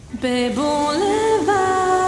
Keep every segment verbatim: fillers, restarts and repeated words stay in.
Pe bulevard.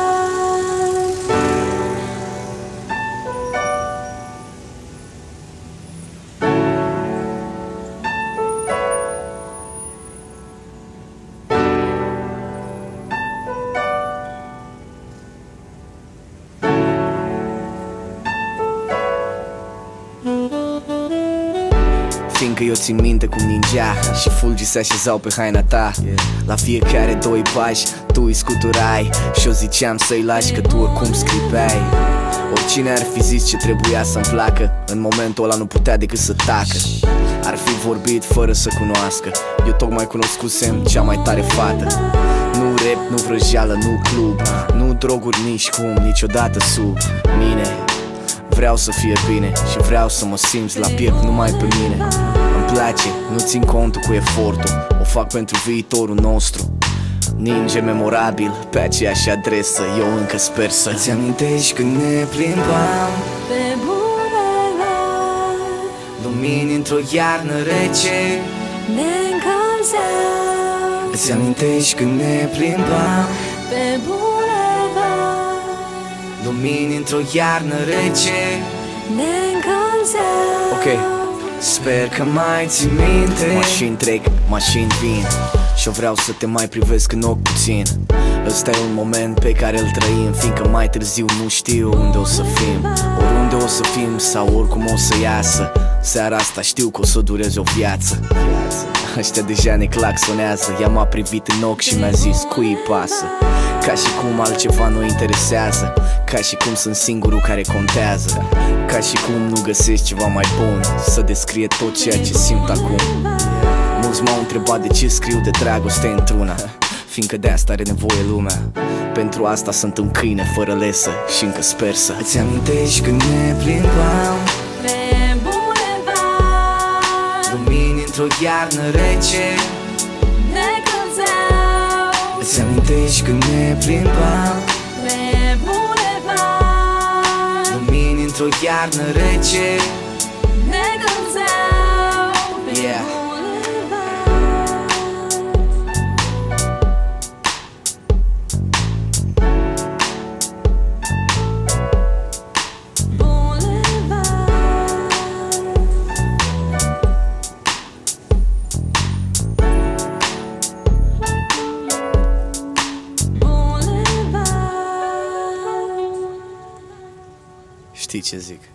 Fiindcă eu țin minte cum ningea și fulgii se așezau pe haina ta, la fiecare doi pași tu îi scuturai și eu ziceam să-i lași că tu oricum scripeai. Oricine ar fi zis ce trebuia să-mi placă, în momentul ăla nu putea decât să tacă. Ar fi vorbit fără să cunoască, eu tocmai cunoscusem cea mai tare fată. Nu rap, nu vrăjeală, nu club, nu droguri nici cum, niciodată sub mine. Vreau să fie bine și vreau să mă simți la piept numai pe mine. Îmi place, nu țin contul cu efortul, o fac pentru viitorul nostru. Ninge memorabil, pe aceeași adresă, eu încă sper să-ți amintești când ne plimbam Pe bulevard. lumini într-o iarnă rece Ne încălzeau. Îți amintești când ne plimbam Pe bulevard. lumini într-o iarnă rece. Ne încălzeau. Ok, sper că mai ții minte. Mașini trec, mașini vin și eu vreau să te mai privesc în ochi puțin. Ăsta e un moment pe care îl trăim, fiindcă mai târziu nu știu unde o să fim, oriunde o să fim sau oricum o să iasă. Seara asta știu că o să dureze o viață. Ăștia deja ne claxonează. Ea m-a privit în ochi și mi-a zis cui pasă. Ca și cum altceva nu interesează, ca și cum sunt singurul care contează, ca și cum nu găsesc ceva mai bun să descrie tot ceea ce simt acum. Mulți m-au întrebat de ce scriu de dragoste într-una, fiindcă de asta are nevoie lumea. Pentru asta sunt un câine fără lesă și încă sper să îți amintești când ne plimbam Pe bulevard. lumini într-o iarnă rece. Ne încălzeau. Îți amintești când ne plimbam Pe bulevard. lumini într-o iarnă rece. Ne încălzeau. Pe Yeah. bulevard. Știi ce zic?